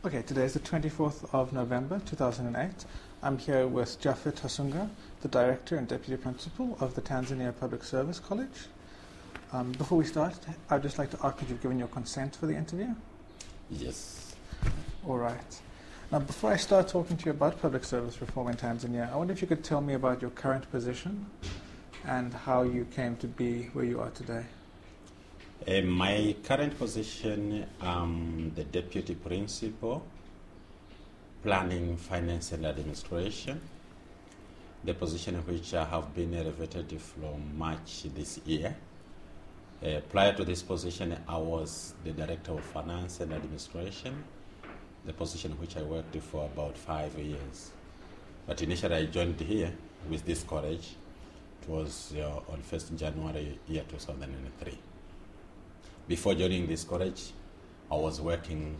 Okay, today is the 24th of November 2008. I'm here with Japhet Hasunga, the Director and Deputy Principal of the Tanzania Public Service College. Before we start, I'd just like to ask if you've given your consent for the interview. Yes. All right. Now, before I start talking to you about public service reform in Tanzania, I wonder if you could tell me about your current position and how you came to be where you are today. My current position, the Deputy Principal, Planning, Finance and Administration, the position in which I have been elevated from March this year. Prior to this position, I was the Director of Finance and Administration, the position in which I worked for about 5 years. But initially I joined here with this college. It was on 1st January year 2003. Before joining this college, I was working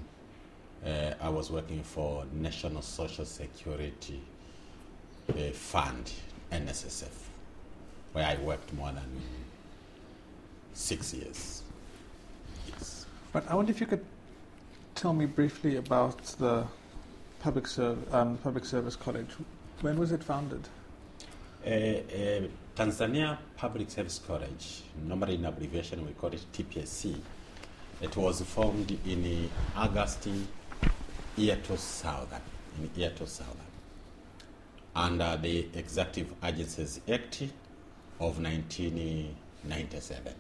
for National Social Security Fund, NSSF, where I worked more than 6 years. Yes. But I wonder if you could tell me briefly about the Public Service College. When was it founded? Tanzania Public Service College, normally in abbreviation we call it TPSC. It was formed in August year 2000, under the Executive Agencies Act of 1997.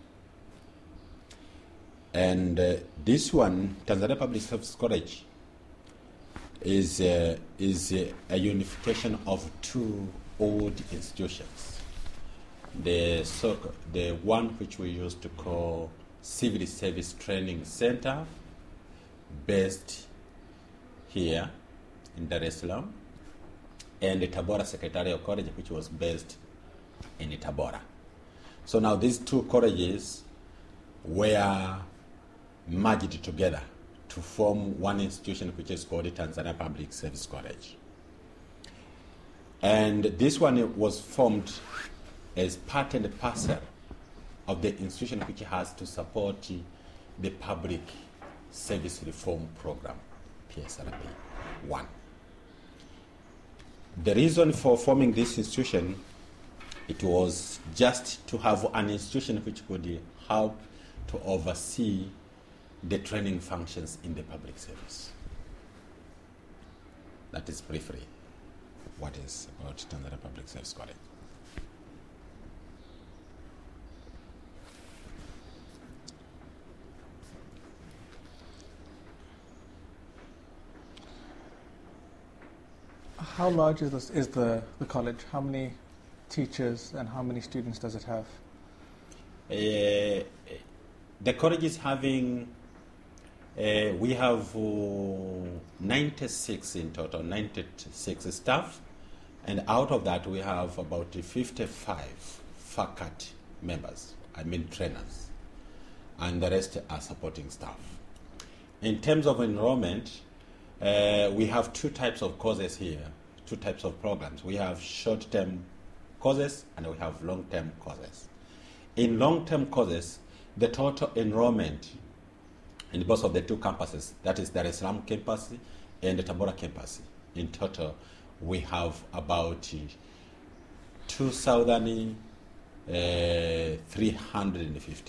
And this one, Tanzania Public Service College, is a unification of two old institutions. The one which we used to call Civil Service Training Center, based here in Dar es Salaam, and the Tabora Secretarial College, which was based in Tabora. So now these two colleges were merged together to form one institution which is called the Tanzania Public Service College. And this one was formed as part and parcel of the institution which has to support the Public Service Reform Program, PSRP 1. The reason for forming this institution, it was just to have an institution which could help to oversee the training functions in the public service. That is briefly what is about Tanzania Public Service College. How large is the college? How many teachers and how many students does it have? The college is having, we have 96 in total, 96 staff, and out of that we have about 55 faculty members, trainers, and the rest are supporting staff. In terms of enrollment, we have two types of courses here, two types of programs. We have short-term courses and we have long-term courses. In long-term courses, the total enrollment in both of the two campuses, that is Dar es Salaam campus and the Tabora campus, in total we have about 2,350.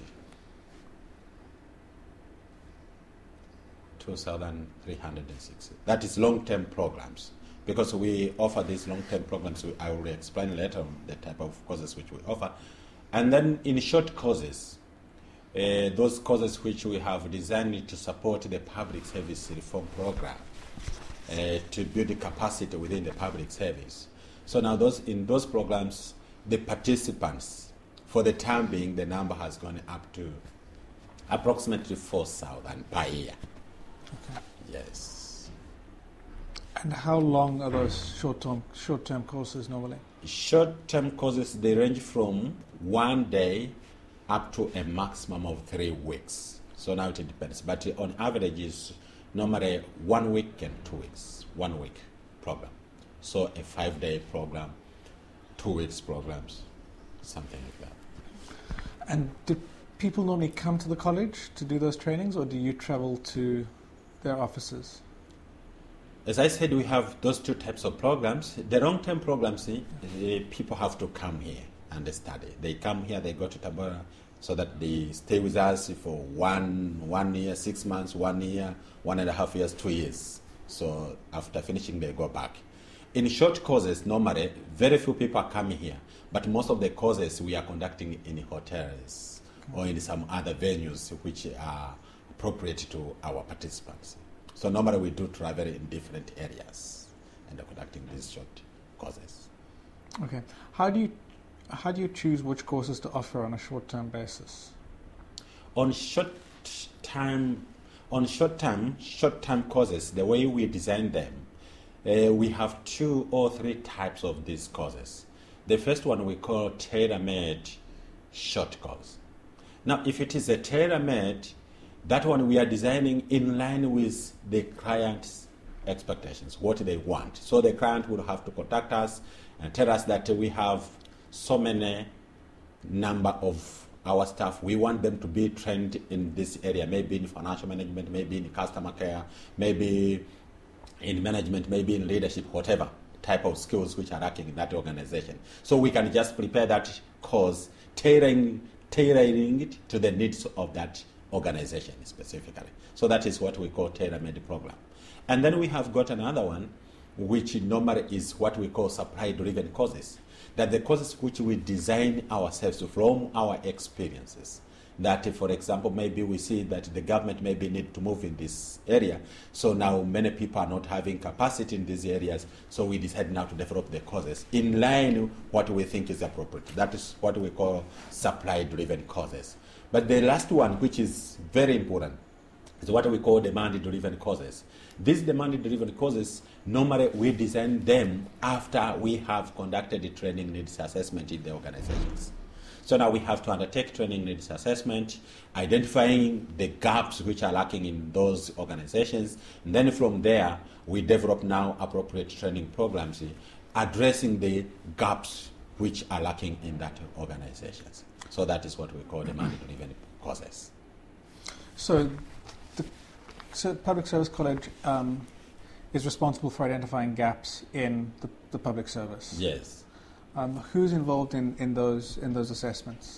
2,360. That is long-term programs. Because we offer these long-term programs, I will explain later on the type of courses which we offer. And then in short courses, those courses which we have designed to support the public service reform program, to build the capacity within the public service. So now in those programs, the participants, for the time being, the number has gone up to approximately 4,000 per year. Okay. Yes. And how long are those short-term courses normally? Short-term courses, they range from 1 day up to a maximum of 3 weeks. So now it depends. But on average, it's normally 1 week and 2 weeks. 1 week program. So a 5-day program, 2 weeks programs, something like that. And do people normally come to the college to do those trainings, or do you travel to their offices? As I said, we have those two types of programs. The long-term programs, people have to come here and study. They come here, they go to Tabora, so that they stay with us for 1 year, 6 months, 1 year, 1.5 years, 2 years. So after finishing, they go back. In short courses, normally, very few people are coming here, but most of the courses we are conducting in hotels or in some other venues which are appropriate to our participants. So normally we do travel in different areas and are conducting these short courses. Okay. How do you choose which courses to offer on a short-term basis? On short-term courses, the way we design them, we have 2 or 3 types of these courses. The first one we call tailor-made short course. Now, if it is a tailor-made, that one we are designing in line with the client's expectations, what they want. So the client will have to contact us and tell us that we have so many number of our staff. We want them to be trained in this area, maybe in financial management, maybe in customer care, maybe in management, maybe in leadership, whatever type of skills which are lacking in that organization. So we can just prepare that course, tailoring it to the needs of that organization specifically. So that is what we call tailor-made program. And then we have got another one, which normally is what we call supply-driven courses. That the courses which we design ourselves from our experiences. That, for example, maybe we see that the government maybe need to move in this area. So now many people are not having capacity in these areas. So we decide now to develop the courses in line with what we think is appropriate. That is what we call supply-driven courses. But the last one, which is very important, is what we call demand-driven courses. These demand-driven courses, normally we design them after we have conducted the training needs assessment in the organizations. So now we have to undertake training needs assessment, identifying the gaps which are lacking in those organizations. And then from there, we develop now appropriate training programs addressing the gaps which are lacking in that organizations. So that is what we call demand-driven courses. So the Public Service College is responsible for identifying gaps in the public service. Yes. Who's involved in those assessments?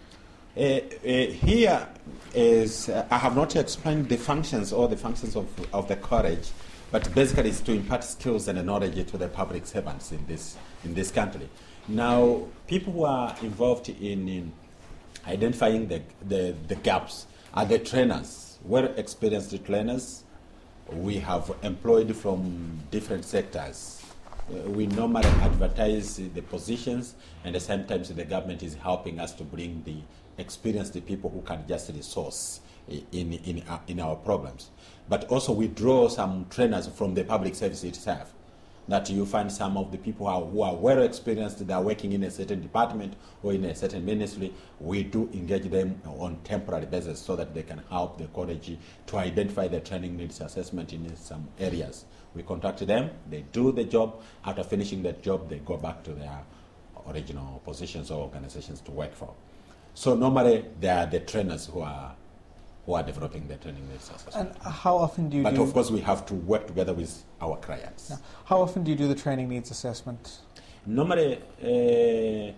Here is I have not explained the functions of the college, but basically it's to impart skills and knowledge to the public servants in this country. Now, people who are involved in identifying the gaps are the trainers, well-experienced trainers. We have employed from different sectors. We normally advertise the positions, and sometimes the government is helping us to bring the experienced people who can just resource in our programs. But also we draw some trainers from the public service itself. That you find some of the people who are well experienced, they are working in a certain department or in a certain ministry. We do engage them on temporary basis so that they can help the college to identify the training needs assessment in some areas. We contact them, they do the job. After finishing that job, they go back to their original positions or organizations to work for. So normally they are the trainers who are developing the training needs assessment. And how often do you But of course we have to work together with our clients. Yeah. How often do you do the training needs assessment? Normally it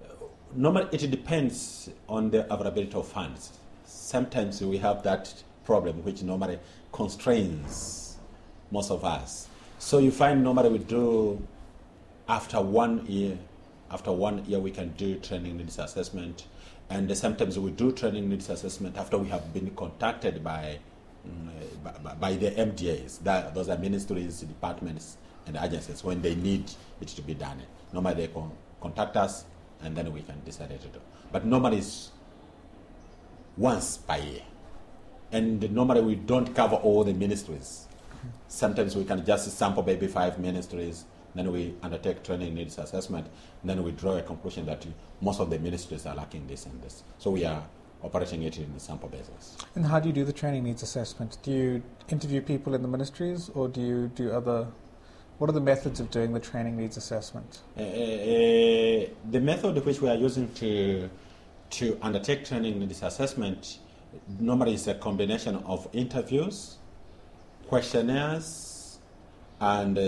depends on the availability of funds. Sometimes we have that problem which normally constrains most of us. So you find normally we do after 1 year. After 1 year we can do training needs assessment. And sometimes we do training needs assessment after we have been contacted by the MDAs. Those are ministries, departments, and agencies when they need it to be done. Normally they contact us, and then we can decide to do. But normally it's once per year. And normally we don't cover all the ministries. Sometimes we can just sample maybe 5 ministries. Then we undertake training needs assessment. Then we draw a conclusion that most of the ministries are lacking this and this. So we are operating it in the sample basis. And how do you do the training needs assessment? Do you interview people in the ministries, or do you do other? What are the methods of doing the training needs assessment? The method which we are using to undertake training needs assessment normally is a combination of interviews, questionnaires, and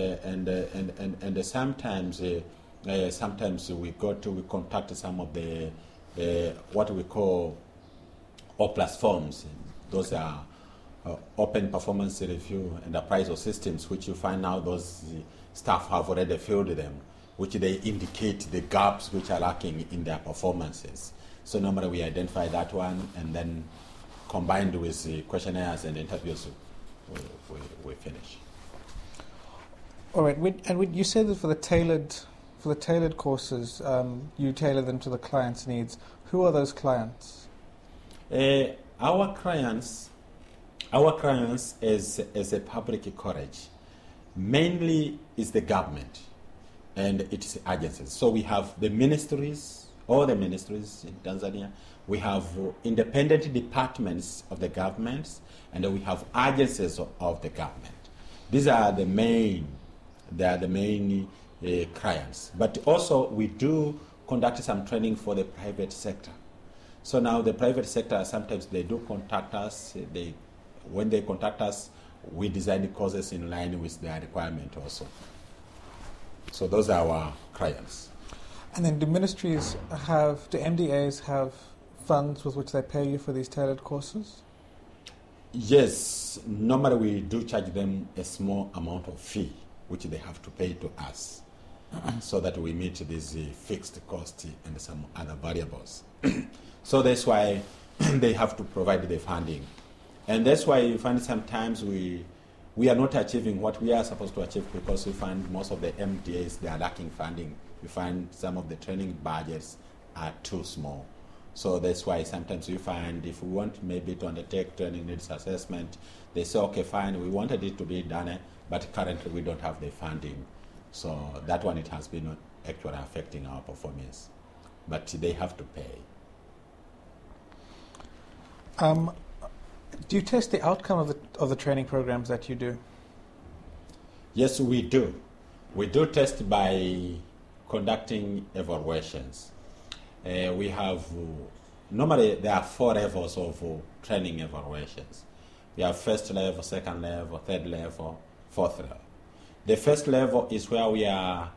sometimes we contact some of the what we call O+ forms. Those are open performance review and appraisal systems, which you find now those staff have already filled them, which they indicate the gaps which are lacking in their performances. So normally we identify that one, and then combined with the questionnaires and interviews, we finish. All right, and you said that for the tailored courses, you tailor them to the client's needs. Who are those clients? Our clients as a public college mainly is the government and its agencies. So we have the ministries, all the ministries in Tanzania. We have independent departments of the governments, and we have agencies of the government. These are the main clients. But also we do conduct some training for the private sector. So now the private sector, sometimes they do contact us. When they contact us, we design the courses in line with their requirement also. So those are our clients. And then do MDAs have funds with which they pay you for these tailored courses? Yes, normally we do charge them a small amount of fee, which they have to pay to us, so that we meet this fixed cost and some other variables. So that's why they have to provide the funding. And that's why you find sometimes we are not achieving what we are supposed to achieve, because we find most of the MDAs, they are lacking funding. We find some of the training budgets are too small. So that's why sometimes we find if we want maybe to undertake training needs assessment, they say, okay, fine, we wanted it to be done, but currently we don't have the funding. So that one, it has been actually affecting our performance. But they have to pay. Do you test the outcome of the training programs that you do? Yes, we do. We do test by conducting evaluations. We have, normally there are 4 levels of training evaluations. We have first level, second level, third level, fourth level. The first level is where we are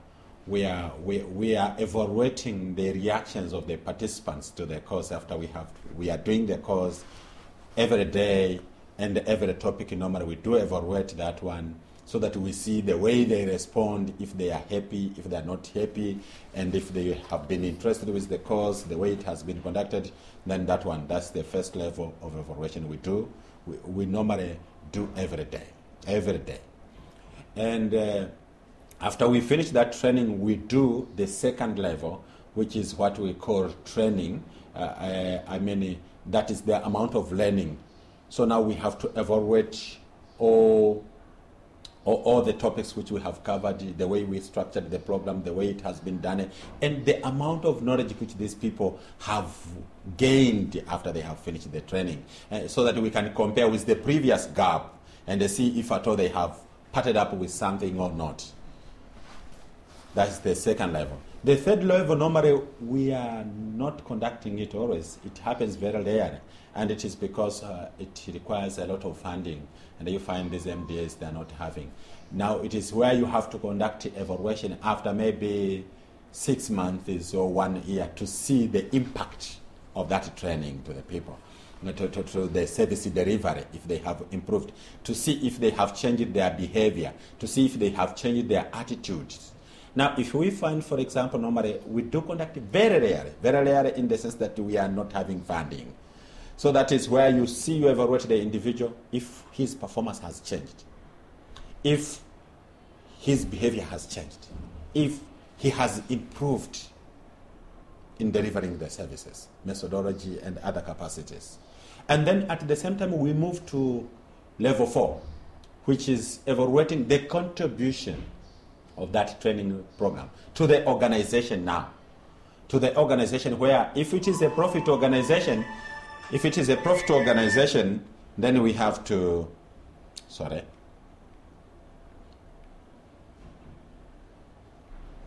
evaluating the reactions of the participants to the course after we are doing the course every day, and every topic normally we do evaluate that one, so that we see the way they respond, if they are happy, if they are not happy, and if they have been interested with the course, the way it has been conducted. Then that's the first level of evaluation we do. We normally do every day. And after we finish that training, we do the second level, which is what we call training. That is the amount of learning. So now we have to evaluate all the topics which we have covered, the way we structured the program, the way it has been done, and the amount of knowledge which these people have gained after they have finished the training, so that we can compare with the previous gap and see if at all they have partnered up with something or not. That's the second level. The third level, normally we are not conducting it always. It happens very rarely, and it is because it requires a lot of funding, and you find these MDAs they are not having. Now it is where you have to conduct evaluation after maybe 6 months or 1 year to see the impact of that training to the people, to the service delivery, if they have improved, to see if they have changed their behavior, to see if they have changed their attitudes. Now, if we find, for example, normally we do conduct very rarely in the sense that we are not having funding. So that is where you evaluate the individual if his performance has changed, if his behavior has changed, if he has improved in delivering the services, methodology, and other capacities. And then at the same time, we move to level 4, which is evaluating the contribution of that training program to the organization now. To the organization where if it is a profit organization, then we have to,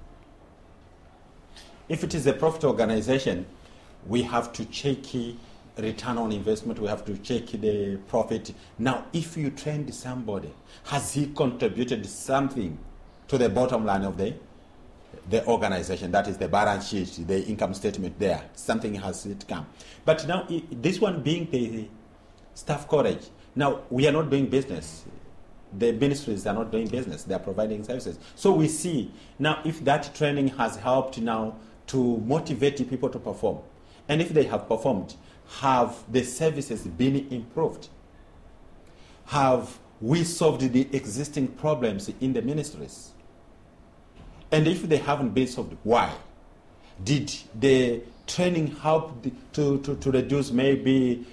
If it is a profit organization, we have to check return on investment, we have to check the profit. Now, if you trained somebody, has he contributed something to the bottom line of the organization? That is the balance sheet, the income statement there. Something has it come. But now, this one being the staff college, now we are not doing business. The ministries are not doing business. They are providing services. So we see now if that training has helped now to motivate people to perform. And if they have performed, have the services been improved? Have we solved the existing problems in the ministries? And if they haven't been solved, why? Did the training help to reduce maybe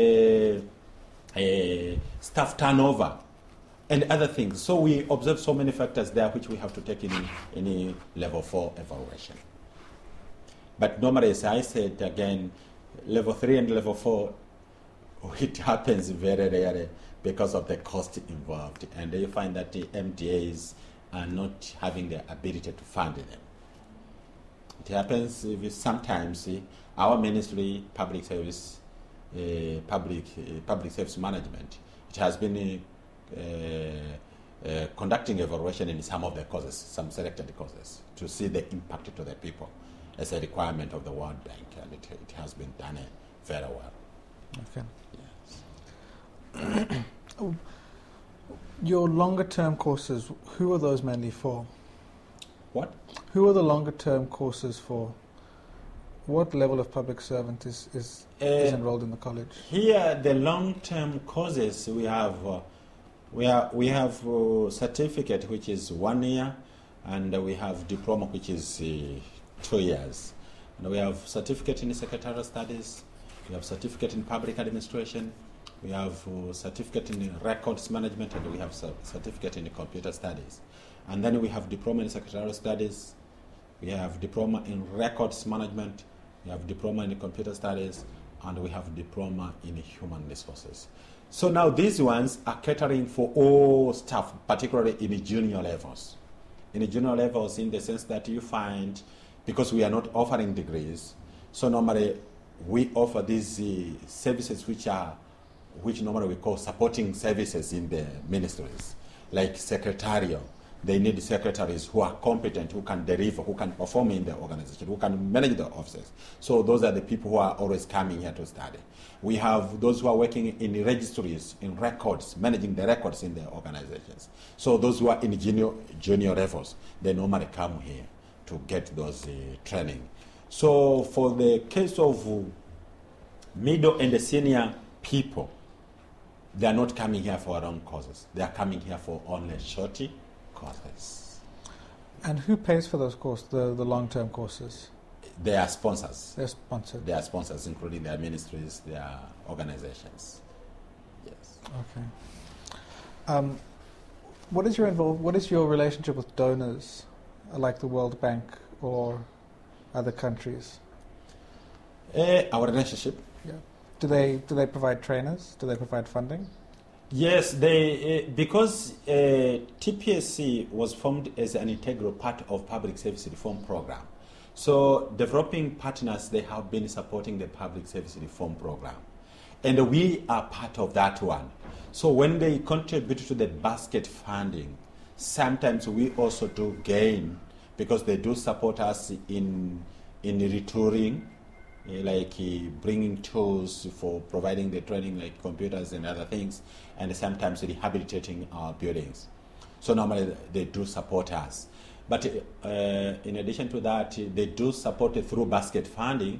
staff turnover and other things? So we observe so many factors there which we have to take in any level 4 evaluation. But normally, as I said again, level 3 and level 4, it happens very rarely because of the cost involved. And you find that the MDAs are not having the ability to fund them. It happens sometimes our ministry, public service management, it has been conducting evaluation in some of the causes, some selected causes, to see the impact to the people as a requirement of the World Bank, and it has been done very well. Okay. Yes. Your longer-term courses, who are those mainly for? What? Who are the longer-term courses for? What level of public servant is enrolled in the college? Here, the long-term courses we have certificate, which is 1 year, and we have diploma, which is 2 years. And we have certificate in secretarial studies, we have certificate in public administration, we have certificate in records management, and we have certificate in computer studies. And then we have diploma in secretarial studies, we have diploma in records management, we have diploma in computer studies, and we have diploma in human resources. So now these ones are catering for all staff, particularly in the junior levels. In the junior levels, in the sense that you find, because we are not offering degrees, so normally we offer these services which normally we call supporting services in the ministries, like secretarial. They need secretaries who are competent, who can deliver, who can perform in the organization, who can manage the offices. So those are the people who are always coming here to study. We have those who are working in registries, in records, managing the records in the organizations. So those who are in junior levels, they normally come here to get those training. So for the case of middle and the senior people, they are not coming here for long courses. They are coming here for only shorty courses. And who pays for those courses, the long-term courses? They are sponsors. They're sponsored. They are sponsors, including their ministries, their organizations. Yes. Okay. What is your relationship with donors, like the World Bank or other countries? Our relationship. Yeah. Do they provide trainers? Do they provide funding? Yes, they because TPSC was formed as an integral part of public service reform program. So developing partners, they have been supporting the public service reform program. And we are part of that one. So when they contribute to the basket funding, sometimes we also do gain because they do support us in retooling, like bringing tools for providing the training like computers and other things, and sometimes rehabilitating our buildings. So normally they do support us. But in addition to that, they do support through basket funding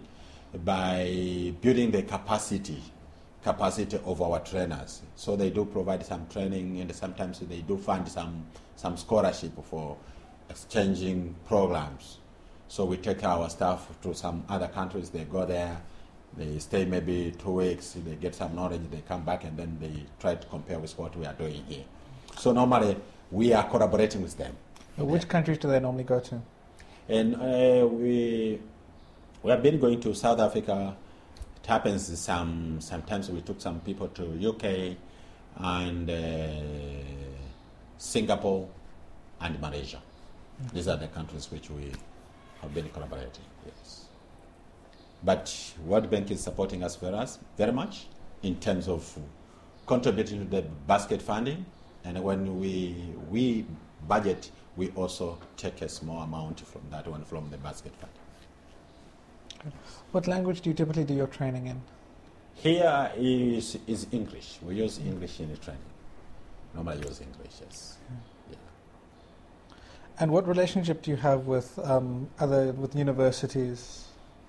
by building the capacity of our trainers. So they do provide some training, and sometimes they do fund some scholarship for exchanging programs. So we take our staff to some other countries, they go there, they stay maybe 2 weeks, they get some knowledge, they come back, and then they try to compare with what we are doing here. So normally we are collaborating with them. Which countries do they normally go to? And we have been going to South Africa. It happens sometimes we took some people to UK and Singapore and Malaysia. These are the countries which we have been collaborating. Yes. But World Bank is supporting us very much in terms of contributing to the basket funding. And when we budget, we also take a small amount from that one, from the basket fund. What language do you typically do your training in? Here is English. We use English in the training. Normally use English, yes. Yeah. And what relationship do you have with with universities?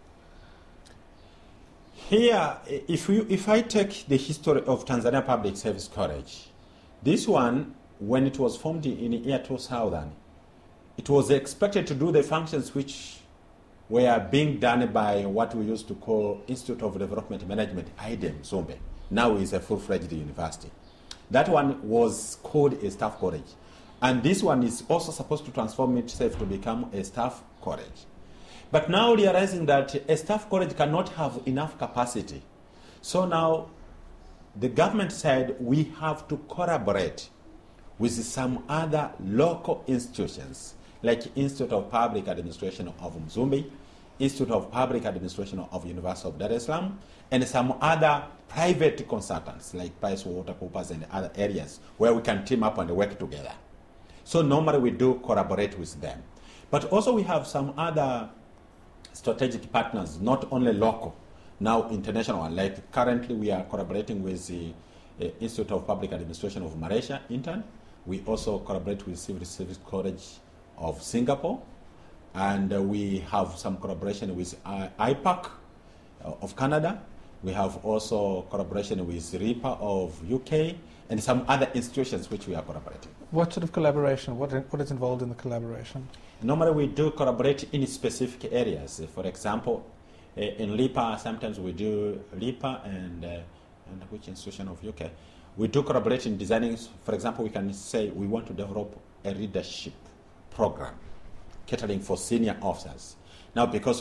Here, if I take the history of Tanzania Public Service College, this one, when it was formed in the year 2000, it was expected to do the functions which were being done by what we used to call Institute of Development Management, IDEM, Zombe. Now is a full-fledged university. That one was called a staff college. And this one is also supposed to transform itself to become a staff college. But now realizing that a staff college cannot have enough capacity. So now the government said we have to collaborate with some other local institutions, like Institute of Public Administration of Mzumbe, Institute of Public Administration of University of Dar es Salaam, and some other private consultants like PricewaterhouseCoopers and other areas where we can team up and work together. So normally we do collaborate with them. But also we have some other strategic partners, not only local, now international. Like currently we are collaborating with the Institute of Public Administration of Malaysia, INTAN. We also collaborate with Civil Service College of Singapore. And we have some collaboration with IPAC of Canada. We have also collaboration with RIPA of UK and some other institutions which we are collaborating. What sort of collaboration? What is involved in the collaboration? Normally we do collaborate in specific areas. For example, in LIPA, sometimes we do LIPA and which institution of UK? We do collaborate in designing. For example, we can say we want to develop a leadership program catering for senior officers. Now, because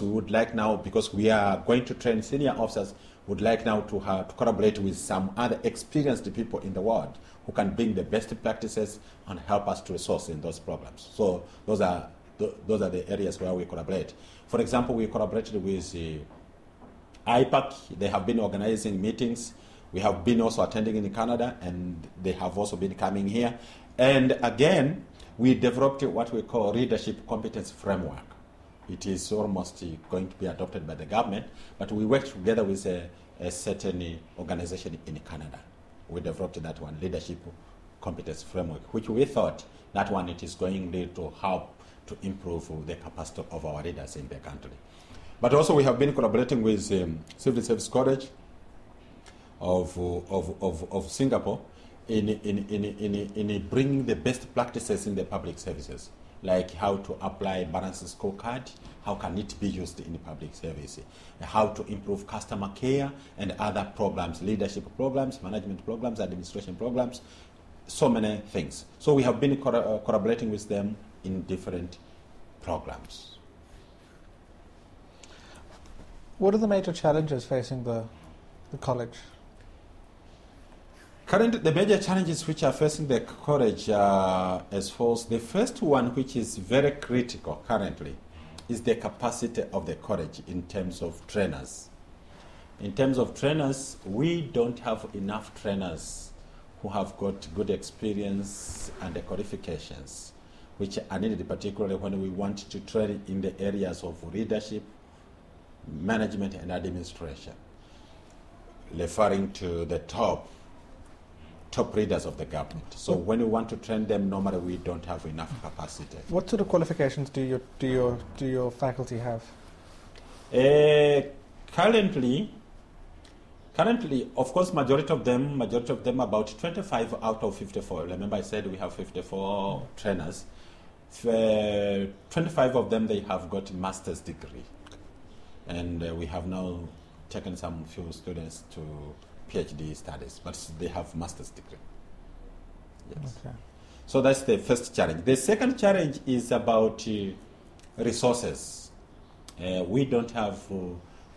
we are going to train senior officers, we would like now to collaborate with some other experienced people in the world who can bring the best practices and help us to resource in those problems. So those are the areas where we collaborate. For example, we collaborated with IPAC. They have been organizing meetings. We have been also attending in Canada, and they have also been coming here. And again, we developed what we call leadership competence framework. It is almost going to be adopted by the government, but we worked together with a certain organization in Canada. We developed that one, leadership competence framework, which we thought that one it is going to help to improve the capacity of our leaders in the country. But also we have been collaborating with Civil Service College of Singapore in bringing the best practices in the public services, like how to apply balanced scorecard, how can it be used in the public service, how to improve customer care and other programs, leadership programs, management programs, administration programs, so many things. So we have been collaborating with them in different programs. What are the major challenges facing the college? Currently, the major challenges which are facing the college are as follows. The first one, which is very critical currently, is the capacity of the college in terms of trainers. In terms of trainers, we don't have enough trainers who have got good experience and the qualifications, which are needed particularly when we want to train in the areas of leadership, management, and administration, referring to the top leaders of the government. So when we want to train them, normally we don't have enough capacity. What sort of qualifications do your faculty have? Currently, of course, majority of them, about 25 out of 54. Remember, I said we have 54 trainers. 25 of them, they have got master's degree, and we have now taken some few students to PhD studies, but they have master's degree. Yes. Okay. So that's the first challenge. The second challenge is about resources. We don't have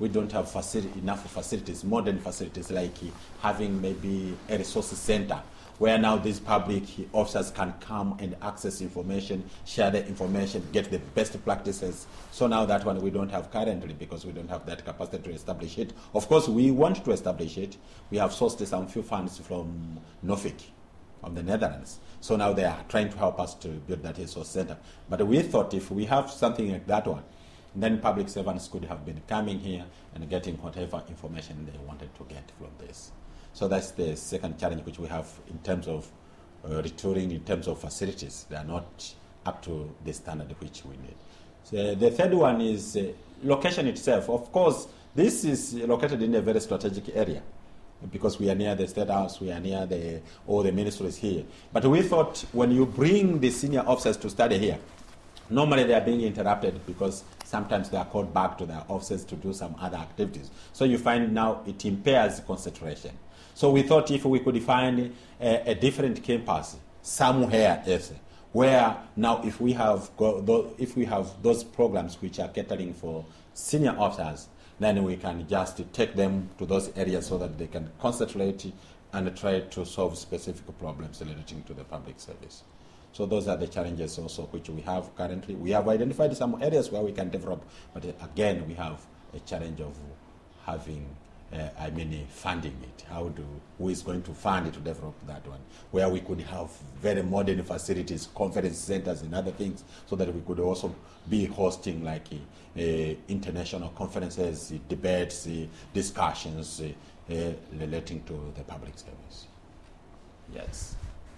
enough facilities, modern facilities, like having maybe a resource center where now these public officers can come and access information, share the information, get the best practices. So now that one we don't have currently because we don't have that capacity to establish it. Of course, we want to establish it. We have sourced some few funds from Nofik, from the Netherlands. So now they are trying to help us to build that resource center. But we thought if we have something like that one, then public servants could have been coming here and getting whatever information they wanted to get from this. So that's the second challenge which we have in terms of retooling, in terms of facilities. They are not up to the standard which we need. So the third one is location itself. Of course, this is located in a very strategic area because we are near the State House, we are near all the ministries here. But we thought when you bring the senior officers to study here, normally they are being interrupted because sometimes they are called back to their offices to do some other activities. So you find now it impairs concentration. So we thought if we could find a different campus somewhere else, where now if we have those programs which are catering for senior officers, then we can just take them to those areas so that they can concentrate and try to solve specific problems relating to the public service. So those are the challenges also which we have currently. We have identified some areas where we can develop, but again we have a challenge of having funding it. Who is going to fund it to develop that one? Where we could have very modern facilities, conference centers and other things, so that we could also be hosting like international conferences, debates, discussions relating to the public service. Yes.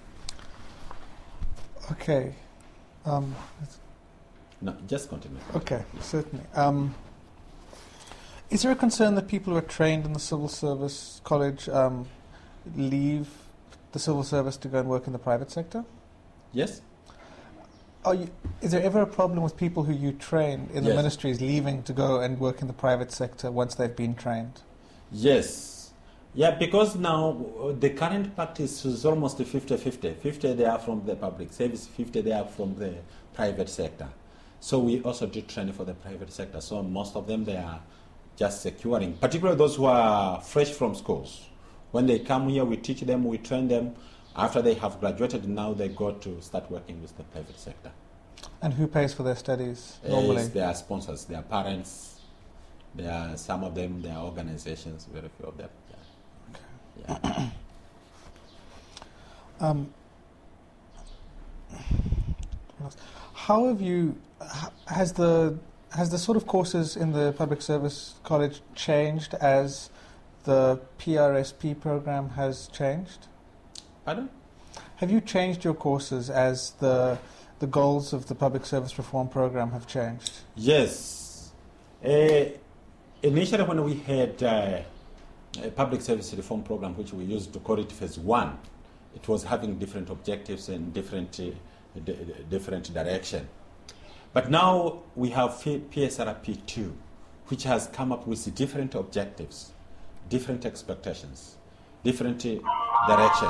Okay. No, just continue. Okay, certainly. Is there a concern that people who are trained in the civil service college leave the civil service to go and work in the private sector? Yes. Is there ever a problem with people who you train in the ministries leaving to go and work in the private sector once they've been trained? Yes. Yeah, because now the current practice is almost 50-50. 50 they are from the public service, 50 they are from the private sector. So we also do training for the private sector. So most of them they are just securing, particularly those who are fresh from schools. When they come here, we teach them, we train them. After they have graduated, now they go to start working with the private sector. And who pays for their studies normally? Their sponsors, their parents, some of them, their organizations, very few of them. Yeah. Okay. Yeah. How have you, has the sort of courses in the public service college changed as the PRSP program has changed? Pardon? Have you changed your courses as the goals of the public service reform program have changed? Yes. Initially when we had a public service reform program, which we used to call it Phase 1, it was having different objectives and different direction. But now we have PSRP 2, which has come up with different objectives, different expectations, different direction.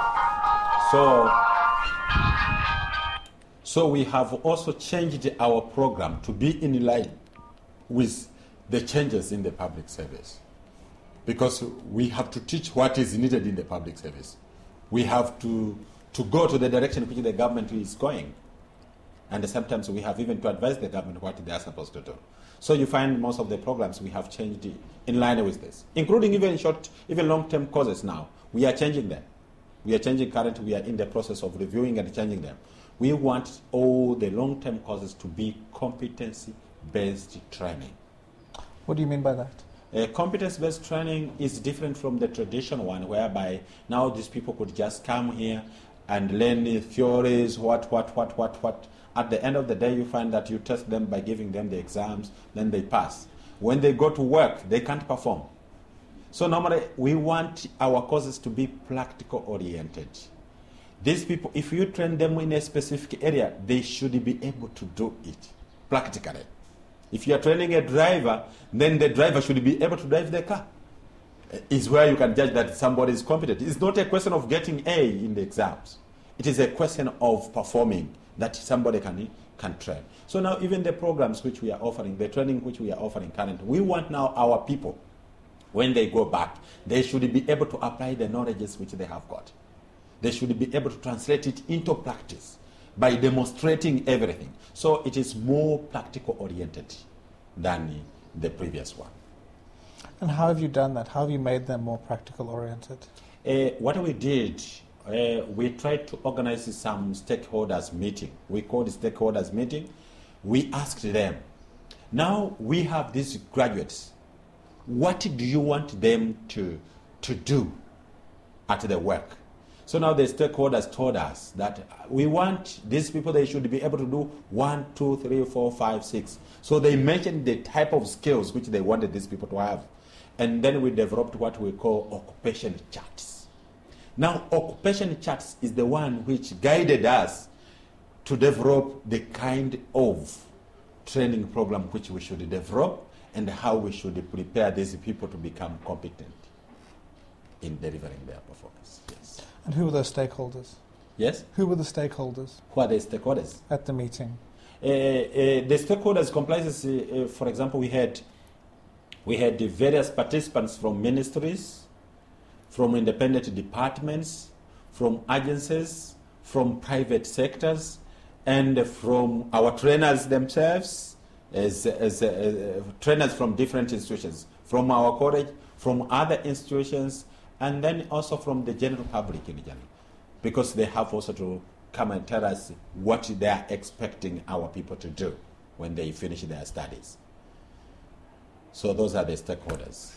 So we have also changed our program to be in line with the changes in the public service, because we have to teach what is needed in the public service. We have to go to the direction in which the government is going. And sometimes we have even to advise the government what they are supposed to do. So you find most of the programs we have changed in line with this, including even long-term courses now. We are changing them. We are changing currently. We are in the process of reviewing and changing them. We want all the long-term courses to be competency-based training. What do you mean by that? Competence-based training is different from the traditional one, whereby now these people could just come here and learn theories, what. At the end of the day, you find that you test them by giving them the exams, then they pass. When they go to work, they can't perform. So normally, we want our courses to be practical-oriented. These people, if you train them in a specific area, they should be able to do it practically. If you are training a driver, then the driver should be able to drive the car. Is where you can judge that somebody is competent. It's not a question of getting A in the exams. It is a question of performing that somebody can train. So now even the programs which we are offering, the training which we are offering currently, we want now our people, when they go back, they should be able to apply the knowledges which they have got. they should be able to translate it into practice by demonstrating everything. So it is more practical oriented than the previous one. And how have you done that? How have you made them more practical oriented? What we did, we tried to organize some stakeholders meeting. We called the stakeholders meeting. We asked them, now we have these graduates. What do you want them to do at the work? So now the stakeholders told us that we want these people, they should be able to do 1, 2, 3, 4, 5, 6. So they mentioned the type of skills which they wanted these people to have. And then we developed what we call occupation charts. Now, occupation charts is the one which guided us to develop the kind of training program which we should develop and how we should prepare these people to become competent in delivering their performance. Yes. And who were those stakeholders? Yes? Who were the stakeholders? Who are the stakeholders? At the meeting. The stakeholders comprises, for example, we had the various participants from ministries, from independent departments, from agencies, from private sectors, and from our trainers themselves, as trainers from different institutions, from our college, from other institutions, and then also from the general public in general, because they have also to come and tell us what they are expecting our people to do when they finish their studies. So those are the stakeholders,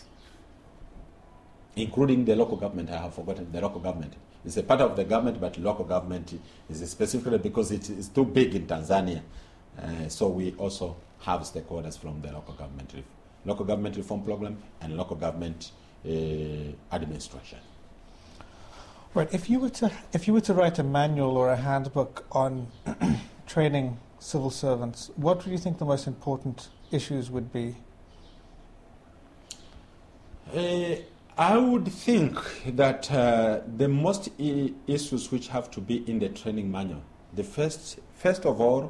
including the local government. I have forgotten the local government. It's a part of the government, but local government is specifically because it is too big in Tanzania. So we also have stakeholders from the local government reform program and local government administration. Right. If you were to write a manual or a handbook on training civil servants, what do you think the most important issues would be? I would think that the most issues which have to be in the training manual, the first of all,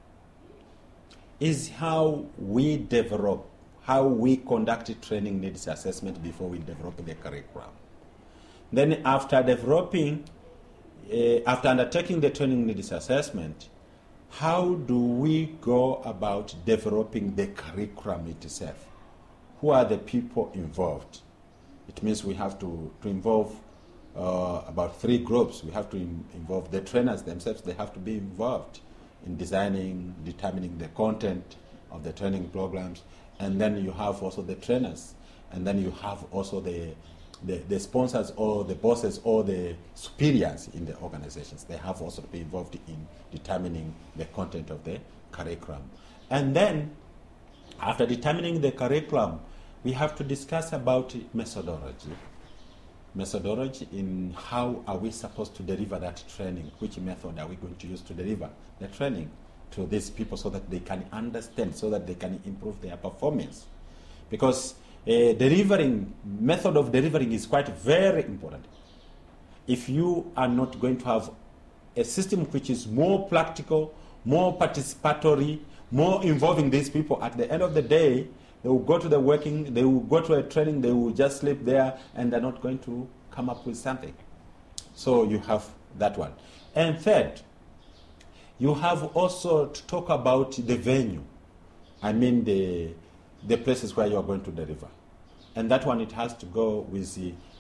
is how we develop, how we conduct training needs assessment before we develop the curriculum. Then after developing, after undertaking the training needs assessment, how do we go about developing the curriculum itself? Who are the people involved? It means we have to involve about 3 groups. We have to involve the trainers themselves. They have to be involved in designing, determining the content of the training programs. And then you have also the trainers. And then you have also the sponsors or the bosses or the superiors in the organizations. They have also to be involved in determining the content of the curriculum. And then, after determining the curriculum, we have to discuss about methodology. Methodology in how are we supposed to deliver that training? Which method are we going to use to deliver the training to these people so that they can understand, so that they can improve their performance? Because method of delivering is quite very important. If you are not going to have a system which is more practical, more participatory, more involving these people, at the end of the day, they will go to the working, they will go to a training, they will just sleep there, and they're not going to come up with something. So you have that one. And third, you have also to talk about the venue. I mean the places where you are going to deliver. And that one, it has to go with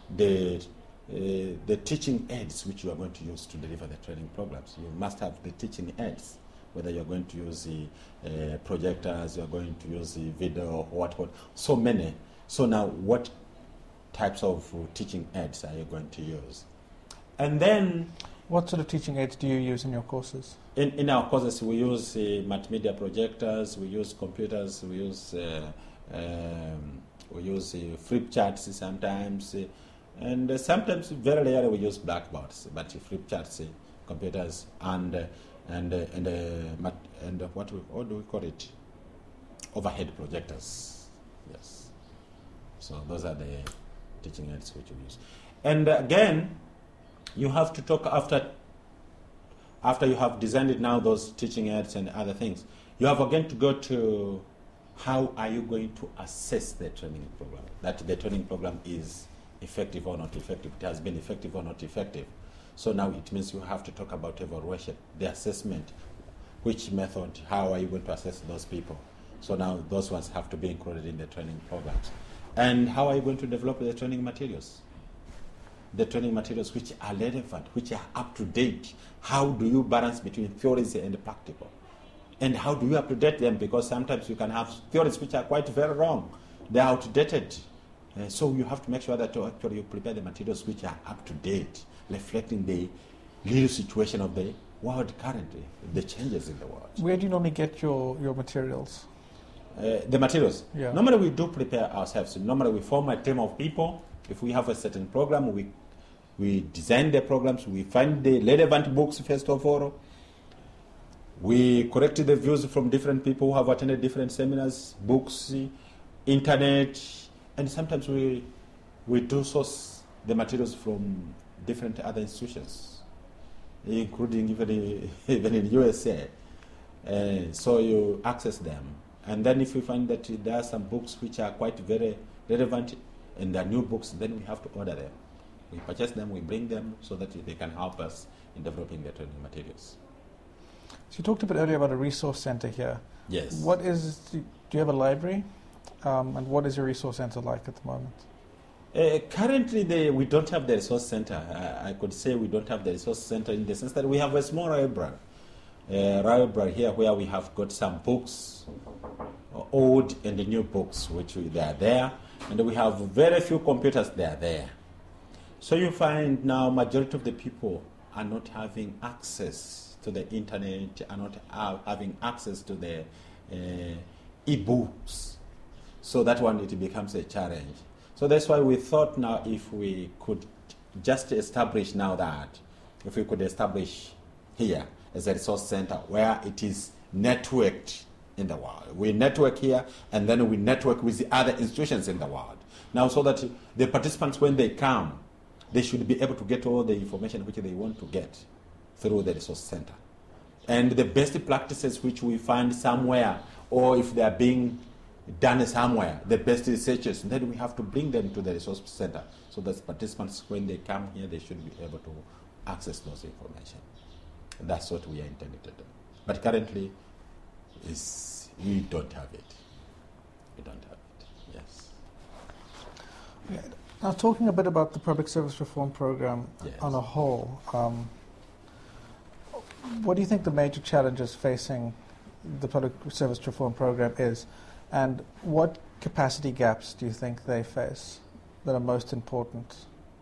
the teaching aids which you are going to use to deliver the training programs. You must have the teaching aids, whether you're going to use the projectors, you're going to use the video, what, so many. So now, what types of teaching aids are you going to use? And then... What sort of teaching aids do you use in your courses? In our courses, we use multimedia projectors, we use computers, we use flip charts sometimes, and sometimes, very rarely, we use blackboards, but flip charts, computers, and what do we call it? Overhead projectors. Yes. So those are the teaching aids which we use. And again, you have to talk after you have designed it now, those teaching aids and other things. You have again to go to how are you going to assess the training program, that the training program is effective or not effective, it has been effective or not effective. So now it means you have to talk about evaluation, the assessment, which method, how are you going to assess those people? So now those ones have to be included in the training programs. And how are you going to develop the training materials? The training materials which are relevant, which are up to date. How do you balance between theories and the practical? And how do you update them? Because sometimes you can have theories which are quite very wrong. They are outdated. So you have to make sure that actually you prepare the materials which are up to date, reflecting the real situation of the world currently, the changes in the world. Where do you normally get your materials? The materials? Yeah. Normally we do prepare ourselves. Normally we form a team of people. If we have a certain program, we design the programs, we find the relevant books first of all. We collect the views from different people who have attended different seminars, books, internet, and sometimes we do source the materials from different other institutions, including even in USA. So you access them. And then if we find that there are some books which are quite very relevant and they are new books, then we have to order them. We purchase them, we bring them so that they can help us in developing the training materials. So you talked a bit earlier about a resource center here. Yes. Do you have a library? And what is your resource center like at the moment? Currently, we don't have the resource center. I could say we don't have the resource center in the sense that we have a small library here where we have got some books, old and new books, which they are there, and we have very few computers they are there. So you find now majority of the people are not having access to the internet, are not having access to the e-books. So that one, it becomes a challenge. So that's why we thought now if we could just establish now that, if we could establish here as a resource center where it is networked in the world. We network here and then we network with the other institutions in the world. Now so that the participants, when they come, they should be able to get all the information which they want to get through the resource center. And the best practices which we find somewhere, or if they are being done somewhere, the best researchers, then we have to bring them to the resource center so that participants, when they come here, they should be able to access those information. And that's what we are intending to do. But currently, we don't have it. We don't have it, yes. Yeah. Now, talking a bit about the Public Service Reform Program on a whole, what do you think the major challenges facing the Public Service Reform Program is? And what capacity gaps do you think they face that are most important?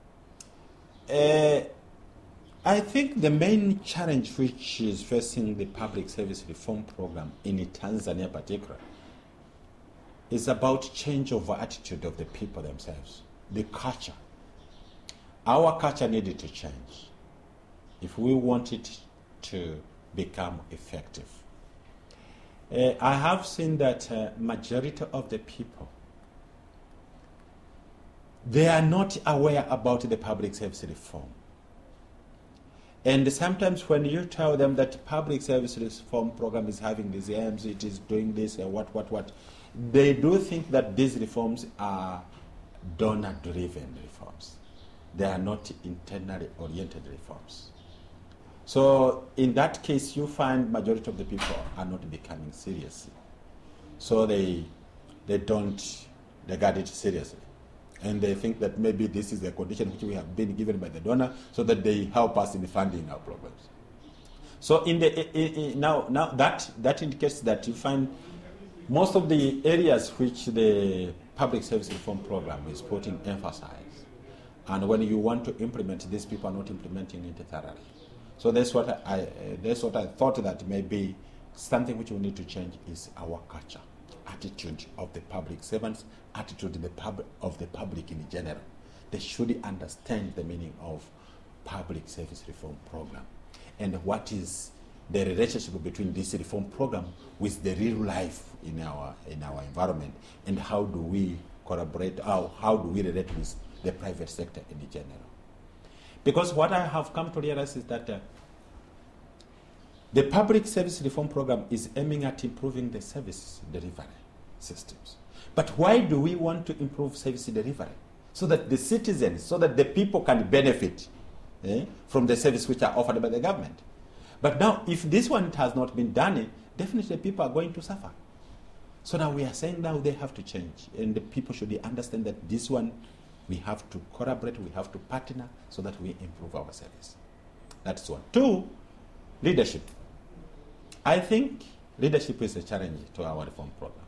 I think the main challenge which is facing the Public Service Reform Program in Tanzania particular is about change of attitude of the people themselves, the culture. Our culture needed to change if we want it to become effective. I have seen that majority of the people, they are not aware about the public service reform. And sometimes when you tell them that public service reform program is having these aims, it is doing this and what, they do think that these reforms are donor-driven reforms. They are not internally oriented reforms. So in that case, you find majority of the people are not becoming serious. So they don't regard it seriously. And they think that maybe this is the condition which we have been given by the donor so that they help us in funding our programs. So now that indicates that you find most of the areas which the Public Service Reform Program is putting emphasis. And when you want to implement, these people are not implementing it thoroughly. So that's what I thought that maybe something which we need to change is our culture, attitude of the public servants, attitude of the public in general. They should understand the meaning of Public Service Reform Program and what is the relationship between this reform program with the real life in our environment, and how do we collaborate, how do we relate with the private sector in general. Because what I have come to realize is that the Public Service Reform Program is aiming at improving the service delivery systems. But why do we want to improve service delivery? So that the citizens, so that the people can benefit from the service which are offered by the government. But now, if this one has not been done, definitely people are going to suffer. So now we are saying now they have to change, and the people should understand that this one, we have to collaborate, we have to partner so that we improve our service. That's one. Two, leadership. I think leadership is a challenge to our reform program.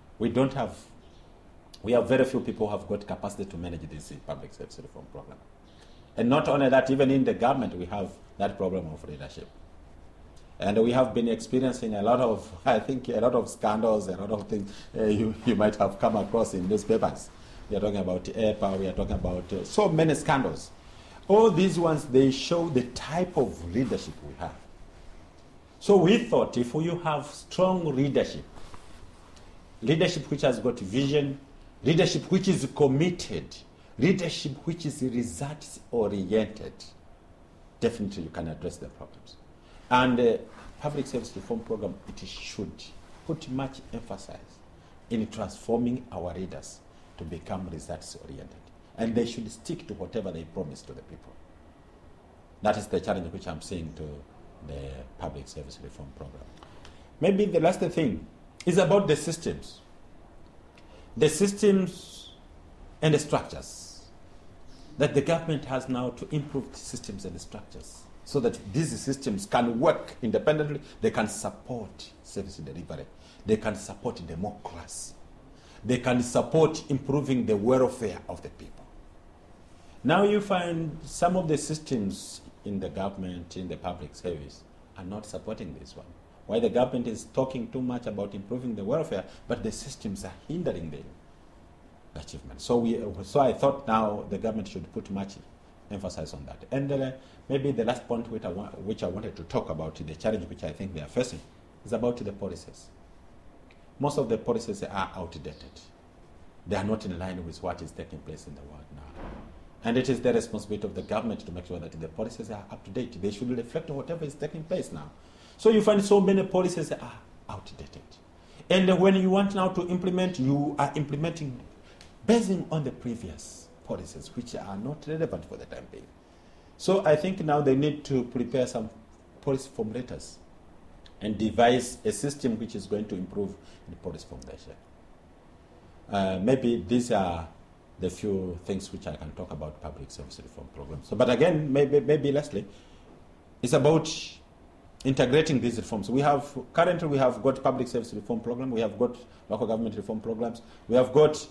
We have very few people who have got capacity to manage this public service reform program. And not only that, even in the government, we have that problem of leadership. And we have been experiencing a lot of scandals, a lot of things you might have come across in newspapers. We are talking about EPA, we are talking about so many scandals. All these ones, they show the type of leadership we have. So we thought if you have strong leadership which has got vision, leadership which is committed, leadership which is results-oriented, definitely you can address the problems. And the public service reform program, it should put much emphasis in transforming our leaders to become results-oriented. And they should stick to whatever they promise to the people. That is the challenge which I'm seeing to the public service reform program. Maybe the last thing is about the systems. The systems and the structures that the government has now to improve the systems and the structures so that these systems can work independently. They can support service delivery. They can support democracy. They can support improving the welfare of the people. Now you find some of the systems in the government, in the public service, are not supporting this one. Why the government is talking too much about improving the welfare, but the systems are hindering the achievement. So I thought now the government should put much emphasis on that. And maybe the last point which I wanted to talk about, the challenge which I think they are facing, is about the policies. Most of the policies are outdated. They are not in line with what is taking place in the world now. And it is the responsibility of the government to make sure that the policies are up to date. They should reflect whatever is taking place now. So you find so many policies are outdated. And when you want now to implement, you are implementing basing on the previous policies, which are not relevant for the time being. So I think now they need to prepare some policy formulators and devise a system which is going to improve the policy formulation. Maybe these are the few things which I can talk about public service reform programs. So, but again, maybe lastly, it's about integrating these reforms. Currently we have got public service reform program, we have got local government reform programs, we have got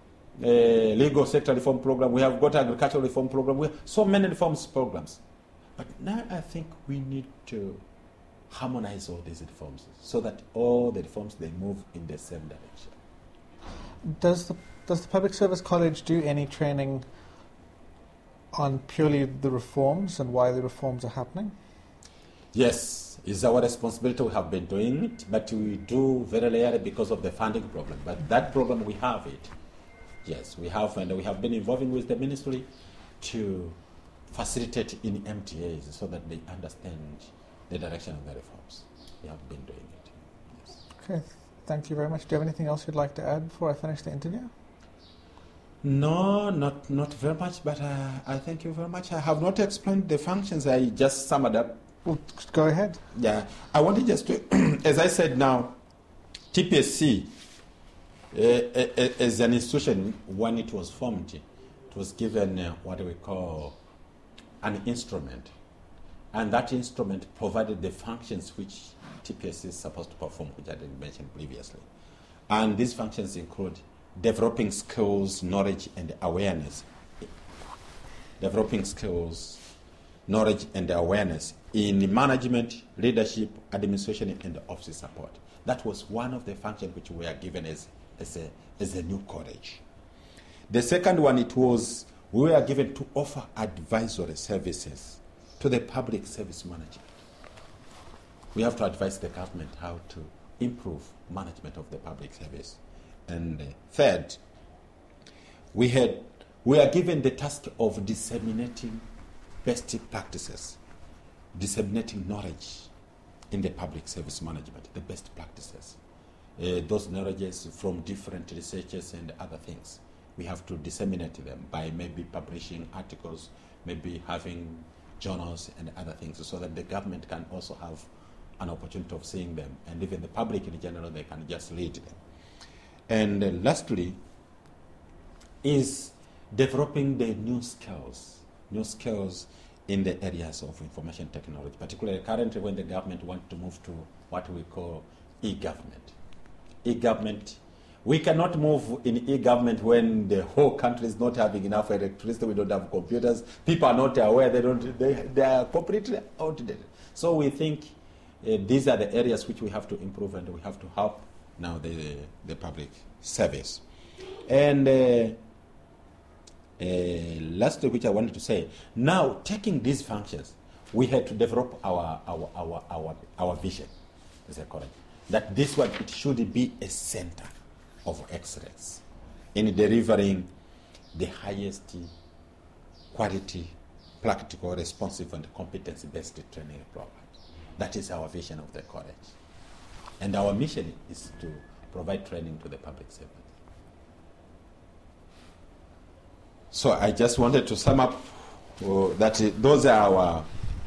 legal sector reform program, we have got agricultural reform program, we have so many reforms programs. But now I think we need to harmonize all these reforms so that all the reforms, they move in the same direction. Does the Public Service College do any training on purely the reforms and why the reforms are happening? Yes, it's our responsibility. We have been doing it, but we do very rarely because of the funding problem. But that program, we have it. Yes, we have, and we have been involving with the ministry to facilitate in MTAs so that they understand the direction of the reforms. We have been doing it. Yes. Okay, thank you very much. Do you have anything else you'd like to add before I finish the interview? No, not very much, but I thank you very much. I have not explained the functions. I just summed up. Well, go ahead. Yeah, I wanted just to, as I said now, TPSC, as an institution, when it was formed, it was given what we call an instrument. And that instrument provided the functions which TPSC is supposed to perform, which I didn't mention previously. And these functions include developing skills, knowledge, and awareness. Developing skills, knowledge, and awareness in management, leadership, administration, and office support. That was one of the functions which we are given as a new college. The second one, we were given to offer advisory services to the public service management. We have to advise the government how to improve management of the public service. And third, we are given the task of disseminating best practices, disseminating knowledge in the public service management, the best practices. Those knowledges from different researchers and other things. We have to disseminate them by maybe publishing articles, maybe having journals and other things, so that the government can also have an opportunity of seeing them, and even the public in general, they can just read them. And lastly, is developing the new skills in the areas of information technology, particularly currently when the government wants to move to what we call e-government. E-government, we cannot move in e-government when the whole country is not having enough electricity, we don't have computers, people are not aware, they are completely outdated. So we think these are the areas which we have to improve, and we have to help now the public service. And lastly, which I wanted to say, now taking these functions, we had to develop our vision as a college, that this one, it should be a center of excellence in delivering the highest quality, practical, responsive, and competency-based training programs. That is our vision of the college. And our mission is to provide training to the public servants. So I just wanted to sum up that those are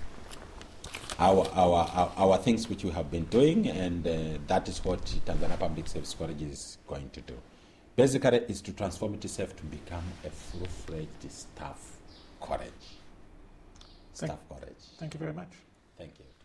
our things which we have been doing, and that is what Tanzania Public Service College is going to do. Basically, is to transform itself to become a full-fledged staff college. Thank you very much. Thank you.